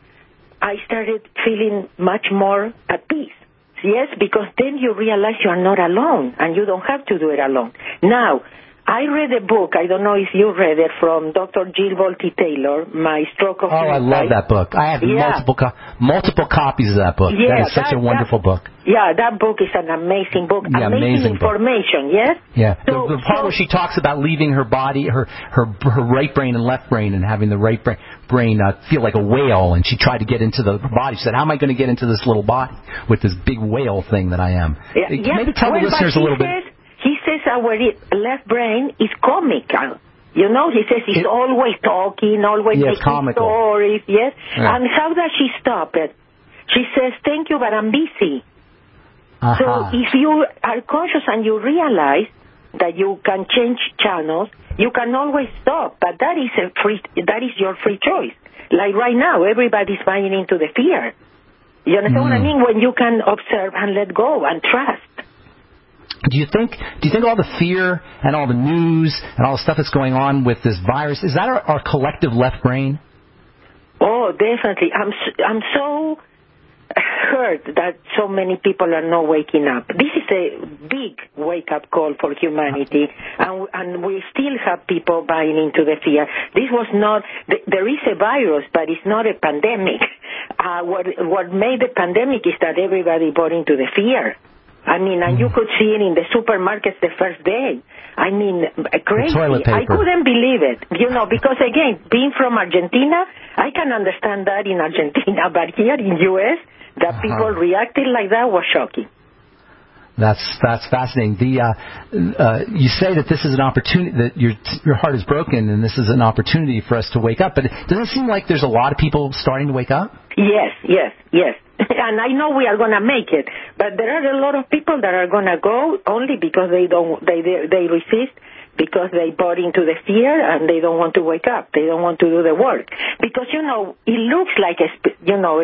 I started feeling much more at peace. Yes, because then you realize you are not alone, and you don't have to do it alone. Now, I read a book, I don't know if you read it, from Doctor Jill Bolte Taylor, My Stroke of Oh, I love that book. I have yeah. multiple co- multiple copies of that book. Yeah, that is such that, a wonderful that, book. Yeah, that book is an amazing book. Yeah, amazing, amazing book. information, yes? Yeah, So, the, the part so, where she talks about leaving her body, her her her right brain and left brain, and having the right brain, brain uh, feel like a whale, and she tried to get into the body. She said, "How am I going to get into this little body with this big whale thing that I am?" Yeah, yeah. Maybe tell well, the listeners a little says, bit. He says our left brain is comical. You know, he says he's it, always talking, always yes, making comical. stories, yes? Yeah. And how does she stop it? She says, thank you, but I'm busy. Uh-huh. So if you are conscious and you realize that you can change channels, you can always stop. But that is a free, that is your free choice. Like right now, everybody's buying into the fear. You understand mm. what I mean? When you can observe and let go and trust. Do you think? Do you think all the fear and all the news and all the stuff that's going on with this virus, is that our, our collective left brain? Oh, definitely. I'm I'm so hurt that so many people are not waking up. This is a big wake-up call for humanity, and and we still have people buying into the fear. This was not. There is a virus, but it's not a pandemic. Uh, what what made the pandemic is that everybody bought into the fear. I mean, and you could see it in the supermarkets the first day. I mean, crazy. I couldn't believe it, you know, because, again, being from Argentina, I can understand that in Argentina, but here in U S, that uh-huh. people reacted like that was shocking. That's that's fascinating. The uh, uh, you say that this is an opportunity, that your your heart is broken, and this is an opportunity for us to wake up. But it doesn't seem like there's a lot of people starting to wake up. Yes, yes, yes. And I know we are going to make it, but there are a lot of people that are going to go only because they don't they they, they resist, because they bought into the fear and they don't want to wake up. They don't want to do the work because you know it looks like a you know. A,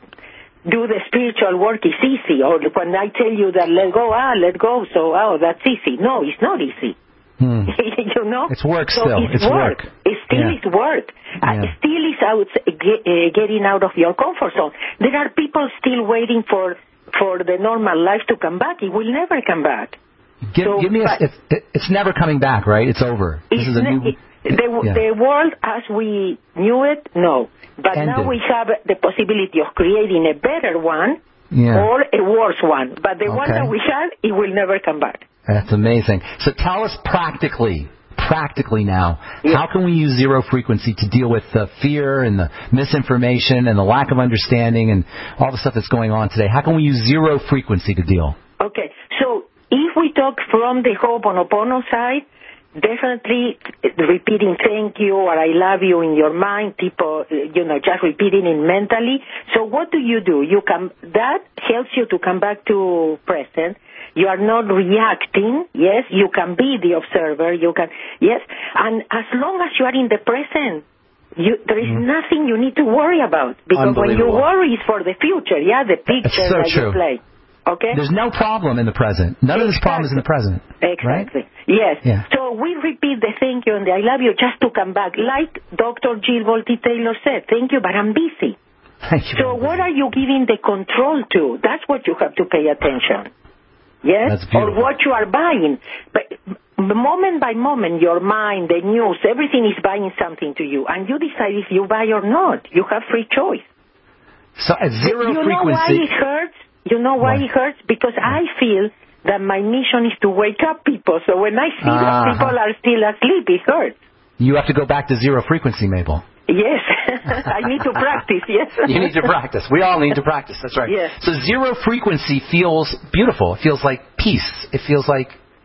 do the spiritual work is easy, or when I tell you that let go, ah, let go, so, oh, that's easy. No, it's not easy. Hmm. You know? It's work so still. It's, it's work. work. It still yeah. is work. Yeah. Uh, it still is out, get, uh, getting out of your comfort zone. There are people still waiting for, for the normal life to come back. It will never come back. Give, so, give me a, it, it, it's never coming back, right? It's over. This is a new... It, The, yeah. the world as we knew it, no. But Ended. now we have the possibility of creating a better one yeah. or a worse one. But the okay. one that we had, it will never come back. That's amazing. So tell us practically, practically now, yeah. how can we use zero frequency to deal with the fear and the misinformation and the lack of understanding and all the stuff that's going on today? How can we use zero frequency to deal? Okay. So if we talk from the Ho'oponopono side, definitely repeating thank you or I love you in your mind, people, you know, just repeating it mentally. So what do you do? You come, that helps you to come back to present. You are not reacting, yes, you can be the observer, you can, yes, and as long as you are in the present, you, there is mm. nothing you need to worry about, because when you worry is for the future, yeah, the picture so that true. you play. Okay? There's no problem in the present. None exactly. of this problem is in the present. Exactly. Right? Yes. Yeah. So we repeat the thank you and the I love you just to come back. Like Doctor Jill Bolte Taylor said, thank you, but I'm busy. Thank you. So what are you giving the control to? That's what you have to pay attention. Yes? That's beautiful. Or what you are buying. But moment by moment, your mind, the news, everything is buying something to you. And you decide if you buy or not. You have free choice. So at zero you frequency... You know why it hurts? You know why Why? it hurts? Because I feel that my mission is to wake up people. So when I see uh-huh. that people are still asleep, it hurts. You have to go back to zero frequency, Mabel. Yes. I need to practice, yes. You need to practice. We all need to practice. That's right. Yes. So zero frequency feels beautiful. It feels like peace. It feels like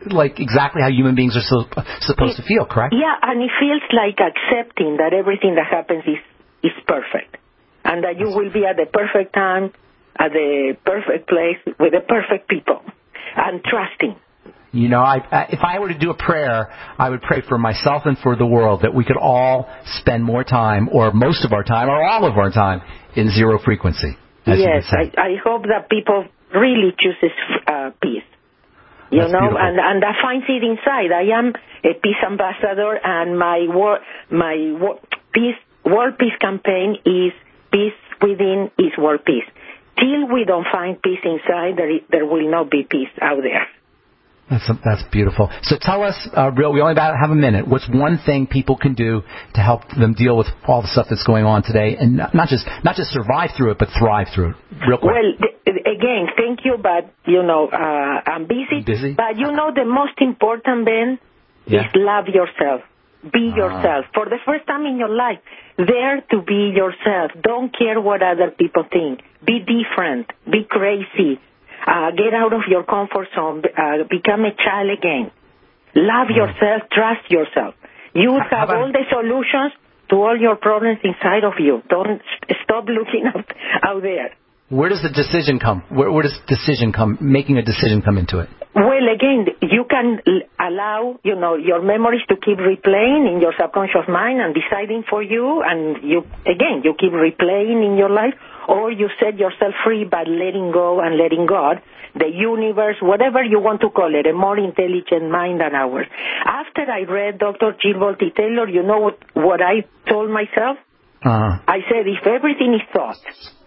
like exactly how human beings are so, supposed it, to feel, correct? Yeah, and it feels like accepting that everything that happens is, is perfect, and that you will be at the perfect time, at the perfect place, with the perfect people, and trusting. You know, I, I, if I were to do a prayer, I would pray for myself and for the world that we could all spend more time, or most of our time, or all of our time, in zero frequency. As Yes, I, I hope that people really chooses uh, peace. You That's know, beautiful. and and that finds it inside. I am a peace ambassador, and my war, my war, peace world peace campaign is peace within is world peace. Till we don't find peace inside, there there will not be peace out there. That's that's beautiful. So tell us, uh, real. We only about have a minute. What's one thing people can do to help them deal with all the stuff that's going on today, and not, not just not just survive through it, but thrive through it? Real quick. Well, th- again, thank you, but you know, uh, I'm busy. Busy. But you know, the most important, Ben, Yeah. is love yourself. Be Ah. yourself. For the first time in your life, dare to be yourself. Don't care what other people think. Be different. Be crazy. Uh, get out of your comfort zone. Uh, become a child again. Love yourself. Trust yourself. You have all the solutions to all your problems inside of you. Don't st- stop looking out, out there. Where does the decision come? Where, where does decision come? Making a decision come into it? Well, again, you can l- allow, you know, your memories to keep replaying in your subconscious mind and deciding for you, and you, again, you keep replaying in your life, or you set yourself free by letting go and letting God, the universe, whatever you want to call it, a more intelligent mind than ours. After I read Doctor Jill Bolte Taylor, you know what, what I told myself? Uh-huh. I said, if everything is thought,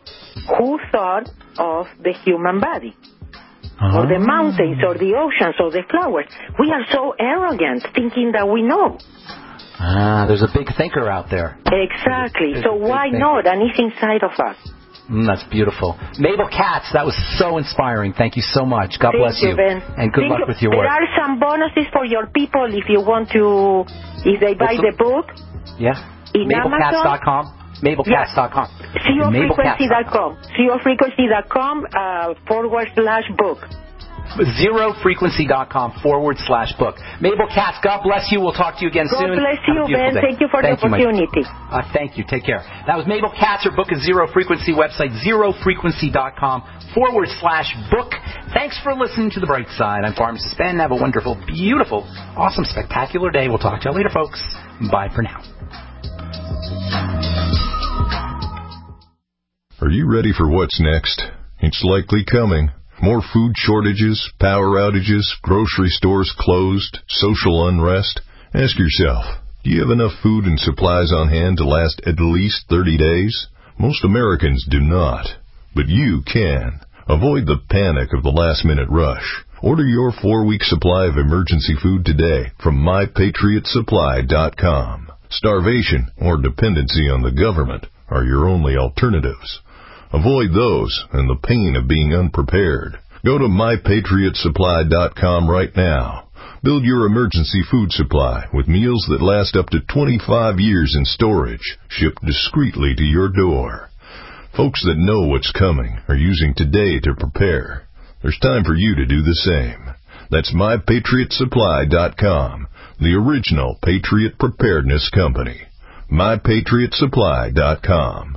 who thought of the human body? Or the mountains, or the oceans, or the flowers. We are so arrogant, thinking that we know. Ah, there's a big thinker out there. Exactly. There's a So big why thinker. not? And it's inside of us. Mm, that's beautiful. Mabel Katz, that was so inspiring. Thank you so much. God Thank bless you, Ben. And good Thank luck you. with your there work. There are some bonuses for your people if you want to, if they buy the book. Yeah. In Mabel Katz dot com. Mabel Katz dot com. C O frequency dot com. C O frequency dot com uh, forward slash book. zero frequency dot com forward slash book. Mabel Katz, God bless you. We'll talk to you again God soon. bless Have a you, beautiful Ben. day. Thank you for Thank the you, my- opportunity. Uh, thank you. Take care. That was Mabel Katz. Her book is Zero Frequency. Website zero frequency dot com forward slash book. Thanks for listening to The Bright Side. I'm Pharmacist Ben. Have a wonderful, beautiful, awesome, spectacular day. We'll talk to you later, folks. Bye for now. Are you ready for what's next? It's likely coming. More food shortages, power outages, grocery stores closed, social unrest. Ask yourself, do you have enough food and supplies on hand to last at least thirty days? Most Americans do not, but you can. Avoid the panic of the last-minute rush. Order your four-week supply of emergency food today from my patriot supply dot com. Starvation or dependency on the government are your only alternatives. Avoid those and the pain of being unprepared. Go to my patriot supply dot com right now. Build your emergency food supply with meals that last up to twenty-five years in storage, shipped discreetly to your door. Folks that know what's coming are using today to prepare. There's time for you to do the same. That's my patriot supply dot com, the original Patriot Preparedness Company. my patriot supply dot com.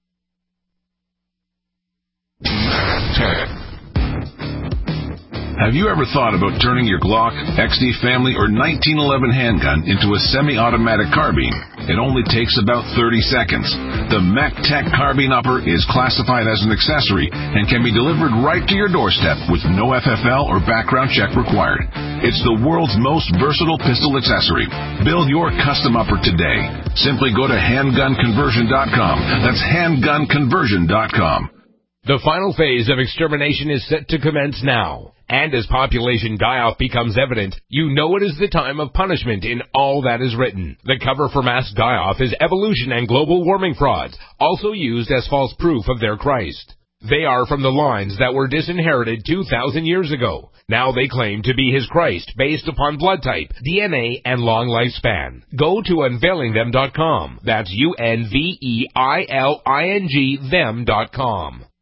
Have you ever thought about turning your Glock, X D Family, or nineteen eleven handgun into a semi-automatic carbine? It only takes about thirty seconds. The MacTech Carbine Upper is classified as an accessory and can be delivered right to your doorstep with no F F L or background check required. It's the world's most versatile pistol accessory. Build your custom upper today. Simply go to handgun conversion dot com. That's handgun conversion dot com. The final phase of extermination is set to commence now. And as population die-off becomes evident, you know it is the time of punishment in all that is written. The cover for mass die-off is evolution and global warming frauds, also used as false proof of their Christ. They are from the lines that were disinherited two thousand years ago. Now they claim to be his Christ based upon blood type, D N A, and long lifespan. Go to unveiling them dot com. That's U N V E I L I N G them dot com.